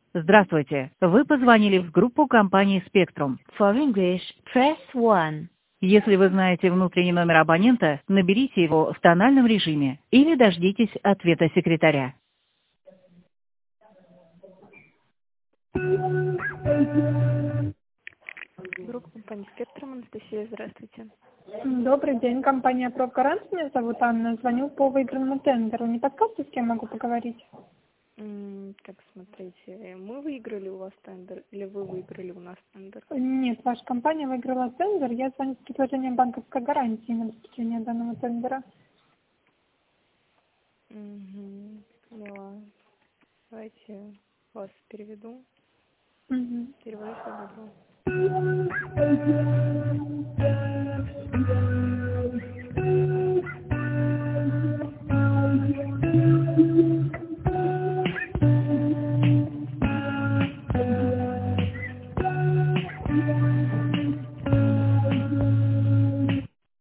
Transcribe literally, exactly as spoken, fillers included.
Здравствуйте. Вы позвонили в группу компании Spectrum. For English, press one. Если вы знаете внутренний номер абонента, наберите его в тональном режиме или дождитесь ответа секретаря. Группа компании Spectrum, Анастасия, здравствуйте. Добрый день, компания ProGaranт. Меня зовут Анна. Звоню по выигранному тендеру. Не подскажете, с кем могу поговорить? М, Так, смотрите, мы выиграли у вас тендер или вы выиграли у нас тендер? Нет, ваша компания выиграла тендер. Я звоню с предложением банковской гарантии на обеспечение данного тендера. Угу, поняла. Давайте вас переведу. Угу. Перевожу свободу.